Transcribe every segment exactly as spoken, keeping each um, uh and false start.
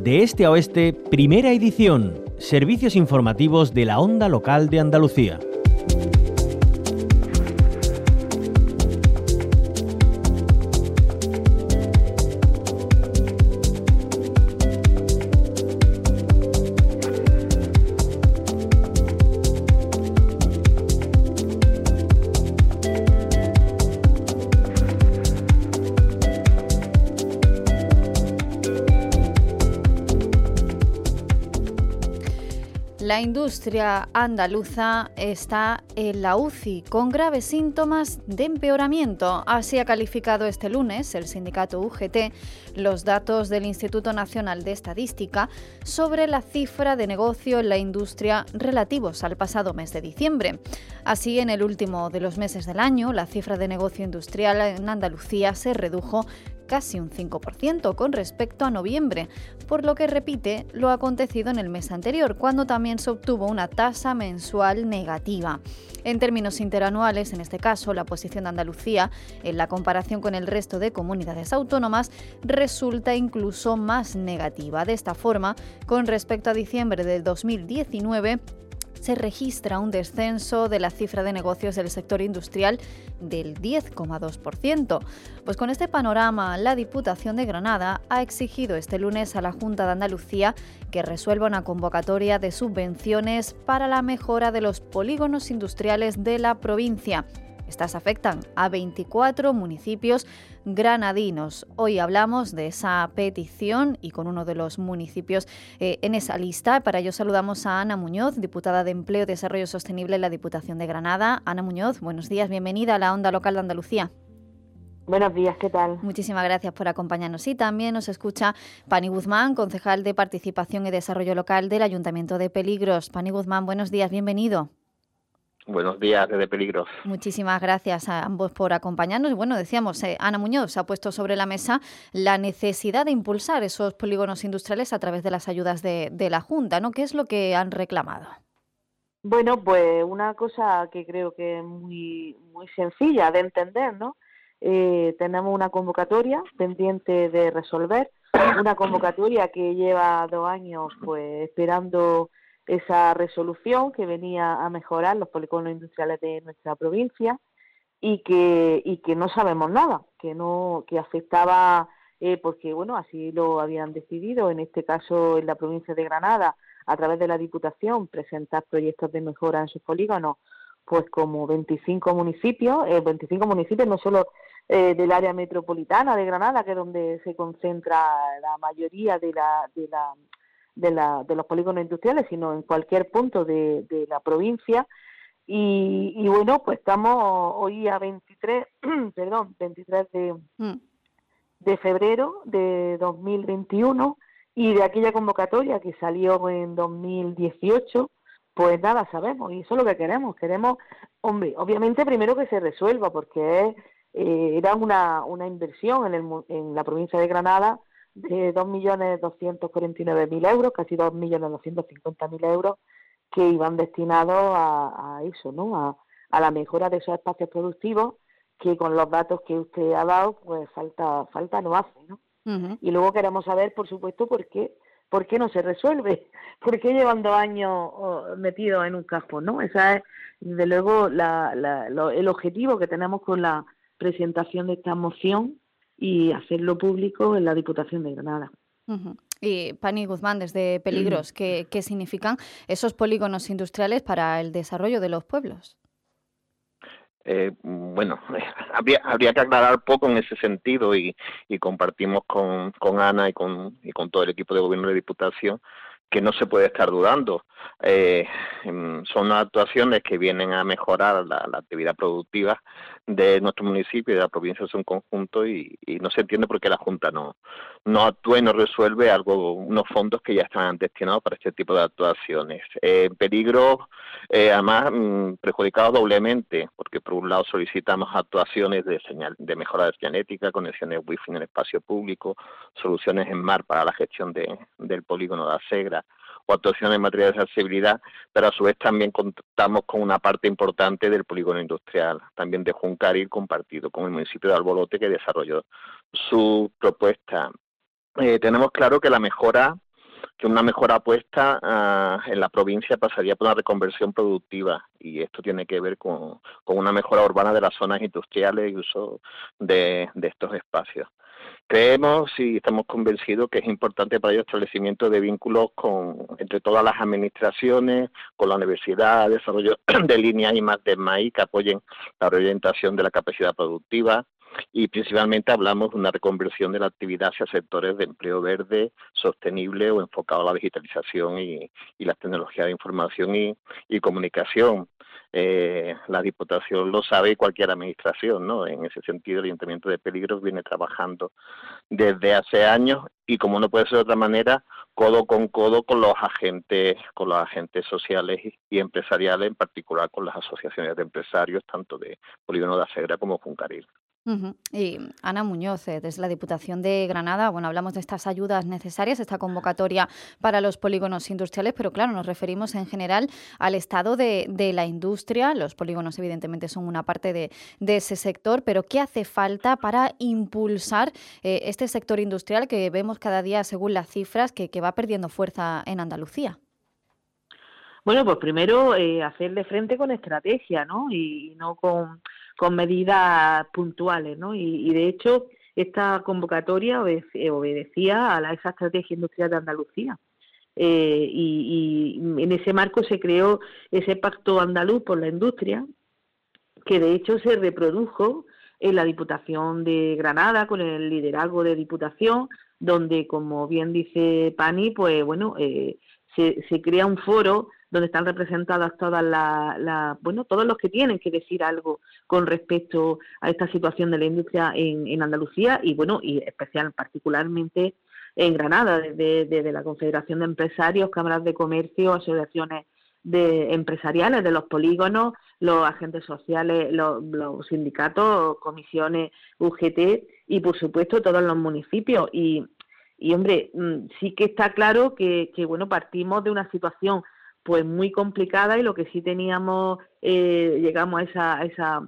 De este a oeste, primera edición. Servicios informativos de la Onda Local de Andalucía. La industria andaluza está en la U C I con graves síntomas de empeoramiento. Así ha calificado este lunes el sindicato U G T los datos del Instituto Nacional de Estadística sobre la cifra de negocio en la industria relativos al pasado mes de diciembre. Así, en el último de los meses del año, la cifra de negocio industrial en Andalucía se redujo casi un cinco por ciento con respecto a noviembre, por lo que repite lo acontecido en el mes anterior, cuando también se obtuvo una tasa mensual negativa. En términos interanuales, en este caso, la posición de Andalucía, en la comparación con el resto de comunidades autónomas, resulta incluso más negativa. De esta forma, con respecto a diciembre del dos mil diecinueve, se registra un descenso de la cifra de negocios del sector industrial del diez coma dos por ciento. Pues con este panorama, la Diputación de Granada ha exigido este lunes a la Junta de Andalucía que resuelva una convocatoria de subvenciones para la mejora de los polígonos industriales de la provincia. Estas afectan a veinticuatro municipios granadinos. Hoy hablamos de esa petición y con uno de los municipios eh, en esa lista. Para ello saludamos a Ana Muñoz, diputada de Empleo y Desarrollo Sostenible en la Diputación de Granada. Ana Muñoz, buenos días, bienvenida a la Onda Local de Andalucía. Buenos días, ¿qué tal? Muchísimas gracias por acompañarnos. Y también nos escucha Pani Guzmán, concejal de Participación y Desarrollo Local del Ayuntamiento de Peligros. Pani Guzmán, buenos días, bienvenido. Buenos días desde Peligros. Muchísimas gracias a ambos por acompañarnos. Bueno, decíamos, eh, Ana Muñoz ha puesto sobre la mesa la necesidad de impulsar esos polígonos industriales a través de las ayudas de, de la Junta, ¿no? ¿Qué es lo que han reclamado? Bueno, pues una cosa que creo que es muy, muy sencilla de entender, ¿no? Eh, tenemos una convocatoria pendiente de resolver, una convocatoria que lleva dos años pues esperando esa resolución que venía a mejorar los polígonos industriales de nuestra provincia y que y que no sabemos nada, que no que afectaba eh, porque bueno así lo habían decidido, en este caso en la provincia de Granada, a través de la Diputación, presentar proyectos de mejora en sus polígonos, pues como veinticinco municipios, eh, veinticinco municipios no solo eh, del área metropolitana de Granada, que es donde se concentra la mayoría de la de la De, la, de los polígonos industriales, sino en cualquier punto de, de la provincia. Y, y bueno, pues estamos hoy a veintitrés, perdón, veintitrés de, mm. de febrero de dos mil veintiuno, y de aquella convocatoria que salió en dos mil dieciocho, pues nada sabemos, y eso es lo que queremos. Queremos, hombre, obviamente primero que se resuelva, porque eh, era una, una inversión en, el, en la provincia de Granada de dos millones doscientos cuarenta y nueve mil euros, casi dos millones doscientos cincuenta mil euros, que iban destinados a, a eso, ¿no? A, a la mejora de esos espacios productivos, que con los datos que usted ha dado, pues falta falta no hace, ¿no? Uh-huh. Y luego queremos saber, por supuesto, por qué por qué no se resuelve, por qué llevan dos años oh, metidos en un cajón, ¿no? Esa es, desde luego, la, la, lo, el objetivo que tenemos con la presentación de esta moción y hacerlo público en la Diputación de Granada. Uh-huh. Y Pani Guzmán, desde Peligros, ¿qué, ¿qué significan esos polígonos industriales para el desarrollo de los pueblos? Eh, bueno, habría, habría que aclarar poco en ese sentido y, y compartimos con, con Ana y con, y con todo el equipo de gobierno de Diputación que no se puede estar dudando. Eh, son actuaciones que vienen a mejorar la, la actividad productiva de nuestro municipio y de la provincia en su conjunto, y, y no se entiende por qué la Junta no, no actúa y no resuelve algo, unos fondos que ya están destinados para este tipo de actuaciones. Eh, peligro, eh, además, mmm, perjudicados doblemente, porque por un lado solicitamos actuaciones de señal de mejora de genética, conexiones wifi en el espacio público, soluciones en mar para la gestión de, del polígono de Asegra, o actuaciones en materia de accesibilidad, pero a su vez también contamos con una parte importante del polígono industrial, también de Juncaril, compartido con el municipio de Albolote, que desarrolló su propuesta. Eh, tenemos claro que la mejora que una mejor apuesta uh, en la provincia pasaría por una reconversión productiva, y esto tiene que ver con, con una mejora urbana de las zonas industriales y uso de, de estos espacios. Creemos y estamos convencidos que es importante para ello el establecimiento de vínculos con entre todas las administraciones, con la universidad, desarrollo de líneas I más D más I que apoyen la reorientación de la capacidad productiva, y principalmente hablamos de una reconversión de la actividad hacia sectores de empleo verde, sostenible o enfocado a la digitalización y, y las tecnologías de información y, y comunicación. Eh, la Diputación lo sabe y cualquier administración, ¿no? En ese sentido, el Ayuntamiento de Peligros viene trabajando desde hace años y, como no puede ser de otra manera, codo con codo con los agentes, con los agentes sociales y, y empresariales, en particular con las asociaciones de empresarios, tanto de Polígono de Asegra como Funcaril. Uh-huh. Y Ana Muñoz, eh, desde la Diputación de Granada, bueno, hablamos de estas ayudas necesarias, esta convocatoria para los polígonos industriales, pero claro, nos referimos en general al estado de, de la industria. Los polígonos evidentemente son una parte de, de ese sector, pero ¿qué hace falta para impulsar eh, este sector industrial que vemos cada día, según las cifras, que, que va perdiendo fuerza en Andalucía? Bueno, pues primero eh, hacerle frente con estrategia, ¿no? Y, y no con... con medidas puntuales, ¿no? Y, y de hecho, esta convocatoria obedecía, obedecía a la, esa estrategia industrial de Andalucía. Eh, y, y en ese marco se creó ese pacto andaluz por la industria, que de hecho se reprodujo en la Diputación de Granada, con el liderazgo de Diputación, donde, como bien dice Pani, pues bueno, eh, se, se crea un foro donde están representadas todas las, la, bueno, todos los que tienen que decir algo con respecto a esta situación de la industria en, en Andalucía y, bueno, y especial, particularmente en Granada, desde, desde la Confederación de Empresarios, cámaras de comercio, asociaciones de empresariales de los polígonos, los agentes sociales, los, los sindicatos, comisiones U G T y, por supuesto, todos los municipios. Y, y hombre, sí que está claro que, que bueno, partimos de una situación pues muy complicada, y lo que sí teníamos, eh, llegamos a esa, a esa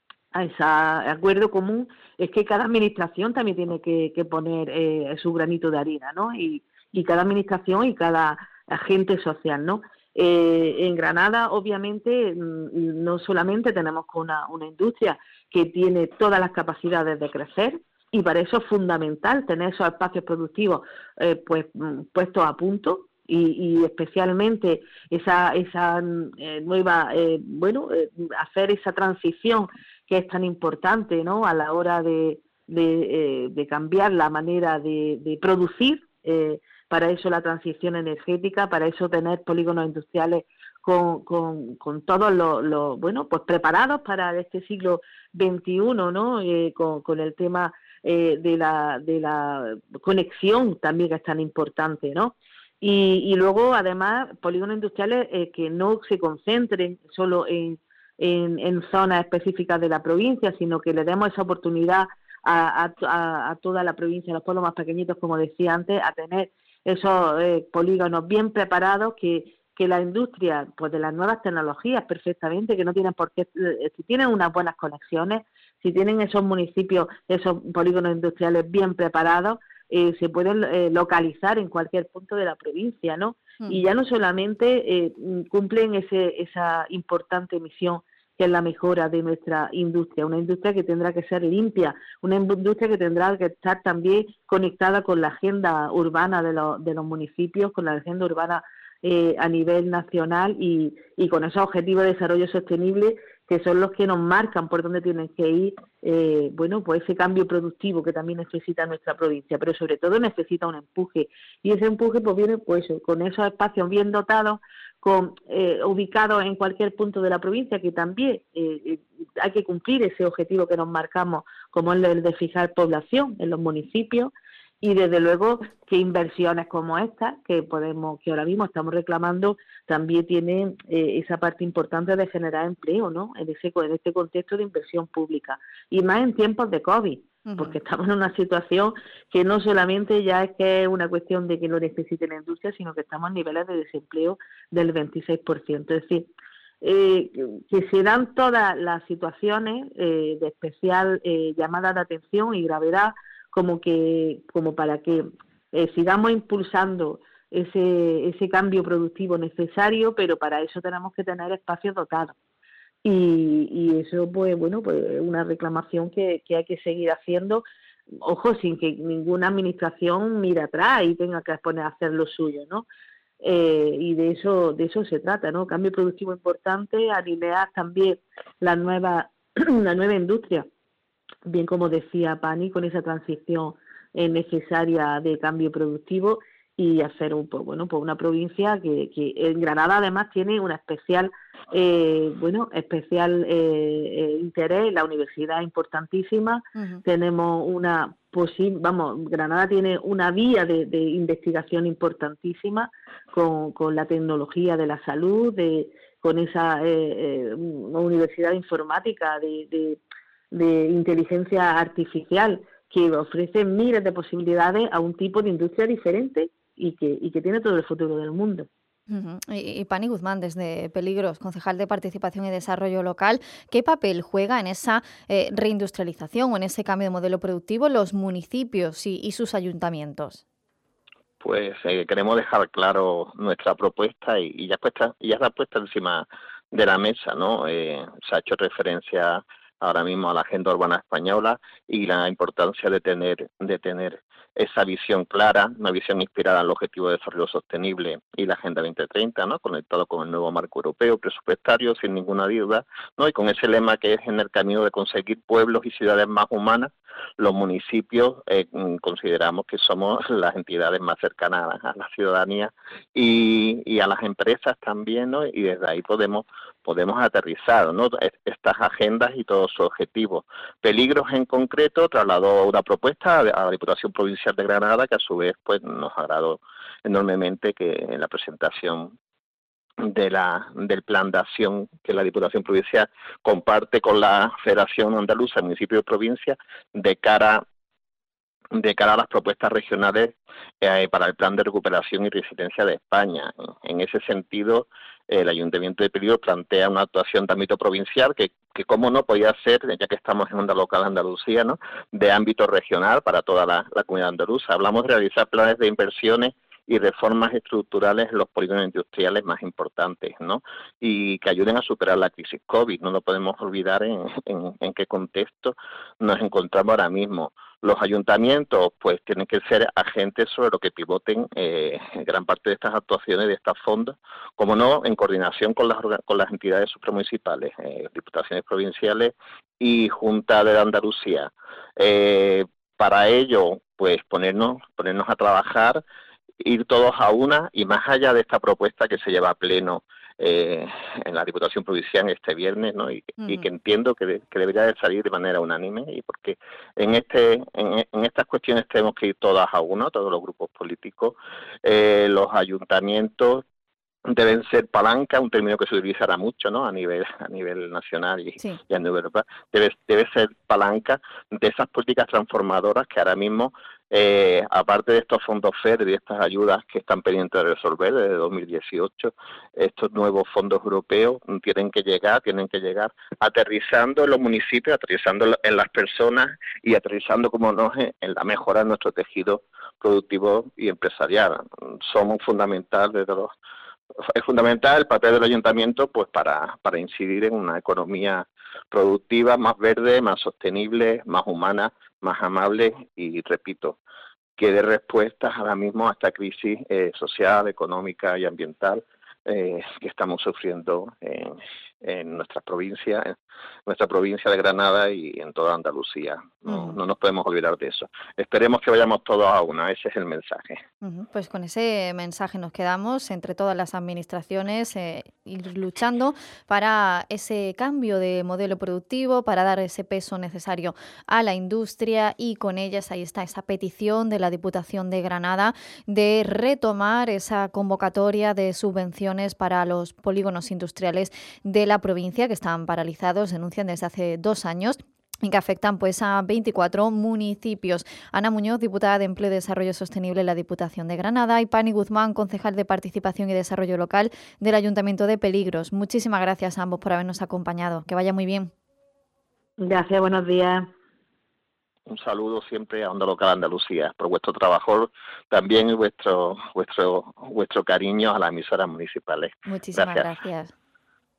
a ese acuerdo común, es que cada administración también tiene que, que poner eh, su granito de harina, ¿no? Y, y cada administración y cada agente social, ¿no? Eh, en Granada, obviamente, no solamente tenemos una, una industria que tiene todas las capacidades de crecer, y para eso es fundamental tener esos espacios productivos eh, pues puestos a punto. Y, y especialmente esa esa eh, nueva, eh, bueno, eh, hacer esa transición que es tan importante, ¿no? A la hora de, de, eh, de cambiar la manera de, de producir, eh, para eso la transición energética, para eso tener polígonos industriales con, con, con todos los, los, bueno, pues preparados para este siglo veintiuno, ¿no? Eh, con, con el tema eh, de la de la conexión también, que es tan importante, ¿no? Y, y luego, además, polígonos industriales eh, que no se concentren solo en, en, en zonas específicas de la provincia, sino que le demos esa oportunidad a, a, a toda la provincia, a los pueblos más pequeñitos, como decía antes, a tener esos eh, polígonos bien preparados, que, que la industria, pues de las nuevas tecnologías perfectamente, que no tienen por qué, eh, si tienen unas buenas conexiones, si tienen esos municipios, esos polígonos industriales bien preparados, Eh, se pueden eh, localizar en cualquier punto de la provincia, ¿no? Mm. Y ya no solamente eh, cumplen ese, esa importante misión que es la mejora de nuestra industria, una industria que tendrá que ser limpia, una industria que tendrá que estar también conectada con la agenda urbana de, lo, de los municipios, con la agenda urbana eh, a nivel nacional y, y con esos objetivos de desarrollo sostenible, que son los que nos marcan por dónde tienen que ir, eh, bueno, pues ese cambio productivo que también necesita nuestra provincia, pero sobre todo necesita un empuje, y ese empuje pues viene pues con esos espacios bien dotados, con eh, ubicados en cualquier punto de la provincia, que también eh, hay que cumplir ese objetivo que nos marcamos, como es el de fijar población en los municipios. Y desde luego que inversiones como esta, que podemos, que ahora mismo estamos reclamando, también tienen eh, esa parte importante de generar empleo, ¿no? En ese, en este contexto de inversión pública. Y más en tiempos de COVID, uh-huh. porque estamos en una situación que no solamente ya es que es una cuestión de que lo necesite la industria, sino que estamos en niveles de desempleo del veintiséis por ciento. Es decir, eh, que se dan todas las situaciones eh, de especial eh, llamada de atención y gravedad, como que como para que eh, sigamos impulsando ese, ese cambio productivo necesario, pero para eso tenemos que tener espacios dotados. Y, y eso, pues bueno, pues es una reclamación que, que hay que seguir haciendo, ojo, sin que ninguna administración mire atrás y tenga que poner a hacer lo suyo, ¿no? Eh, y de eso de eso se trata, ¿no? Cambio productivo importante, alinear también la nueva la nueva industria, bien como decía Pani, con esa transición eh, necesaria de cambio productivo, y hacer un pues, bueno pues una provincia que, que en Granada además tiene una especial eh, bueno especial eh, eh, interés. La universidad es importantísima. Uh-huh. Tenemos una posible vamos Granada tiene una vía de, de investigación importantísima con, con la tecnología de la salud, de con esa eh, eh, universidad de informática, de, de, de inteligencia artificial, que ofrece miles de posibilidades a un tipo de industria diferente y que, y que tiene todo el futuro del mundo. Uh-huh. Y, y Pani Guzmán, desde Peligros, concejal de Participación y Desarrollo Local, ¿qué papel juega en esa eh, reindustrialización o en ese cambio de modelo productivo los municipios y, y sus ayuntamientos? Pues eh, queremos dejar claro nuestra propuesta y, y ya puesta, ya está puesta encima de la mesa, ¿no? Eh, se ha hecho referencia ahora mismo a la agenda urbana española y la importancia de tener de tener esa visión clara, una visión inspirada en el Objetivo de Desarrollo Sostenible y la Agenda veinte treinta, ¿no? Conectado con el nuevo marco europeo presupuestario, sin ninguna duda, ¿no? Y con ese lema que es en el camino de conseguir pueblos y ciudades más humanas. Los municipios eh, consideramos que somos las entidades más cercanas a la ciudadanía y, y a las empresas también, ¿no? Y desde ahí podemos podemos aterrizar, ¿no? Estas agendas y todos sus objetivos. Peligros en concreto trasladó una propuesta a la Diputación Provincial de Granada, que a su vez pues nos agradó enormemente que en la presentación de la del plan de acción que la Diputación Provincial comparte con la Federación Andaluza, municipio y provincia, de cara de cara a las propuestas regionales eh, para el Plan de Recuperación y Resiliencia de España. En ese sentido, el Ayuntamiento de Peligros plantea una actuación de ámbito provincial que, que como no podía ser, ya que estamos en onda local Andalucía, ¿no? De ámbito regional para toda la, la comunidad andaluza. Hablamos de realizar planes de inversiones y reformas estructurales en los polígonos industriales más importantes, ¿no? Y que ayuden a superar la crisis COVID. No nos podemos olvidar en, en, en qué contexto nos encontramos ahora mismo. Los ayuntamientos pues tienen que ser agentes sobre lo que pivoten eh, gran parte de estas actuaciones, de estos fondos, como no, en coordinación con las con las entidades supramunicipales, eh, diputaciones provinciales y Junta de Andalucía. Eh, para ello, pues ponernos ponernos a trabajar, ir todos a una, y más allá de esta propuesta que se lleva a pleno eh, en la Diputación Provincial este viernes, ¿no? Y, uh-huh. y que entiendo que, de, que debería de salir de manera unánime, y porque en este en, en estas cuestiones tenemos que ir todas a una, todos los grupos políticos, eh, los ayuntamientos deben ser palanca, un término que se utilizará mucho, ¿no? A nivel a nivel nacional y, sí. y a nivel europeo, debe debe ser palanca de esas políticas transformadoras que ahora mismo, eh, aparte de estos fondos F E D y de estas ayudas que están pendientes de resolver desde dos mil dieciocho, estos nuevos fondos europeos tienen que llegar, tienen que llegar aterrizando en los municipios, aterrizando en las personas y aterrizando, como no, en la mejora de nuestro tejido productivo y empresarial. Somos fundamental desde los Es fundamental el papel del ayuntamiento pues para, para incidir en una economía productiva más verde, más sostenible, más humana, más amable y, repito, que dé respuestas ahora mismo a esta crisis eh, social, económica y ambiental eh, que estamos sufriendo en, en nuestra provincia, en nuestra provincia de Granada y en toda Andalucía. No, uh-huh. no nos podemos olvidar de eso. Esperemos que vayamos todos a una, ese es el mensaje. Uh-huh. Pues con ese mensaje nos quedamos entre todas las administraciones, eh, ir luchando para ese cambio de modelo productivo, para dar ese peso necesario a la industria, y con ellas ahí está esa petición de la Diputación de Granada de retomar esa convocatoria de subvenciones para los polígonos industriales de la provincia que están paralizados, denuncian desde hace dos años, y que afectan pues a veinticuatro municipios. Ana Muñoz, diputada de Empleo y Desarrollo Sostenible en la Diputación de Granada, y Pani Guzmán, concejal de Participación y Desarrollo Local del Ayuntamiento de Peligros. Muchísimas gracias a ambos por habernos acompañado. Que vaya muy bien. Gracias, buenos días. un saludo siempre a Onda Local Andalucía por vuestro trabajo también y vuestro vuestro vuestro cariño a las emisoras municipales. Muchísimas Gracias. gracias.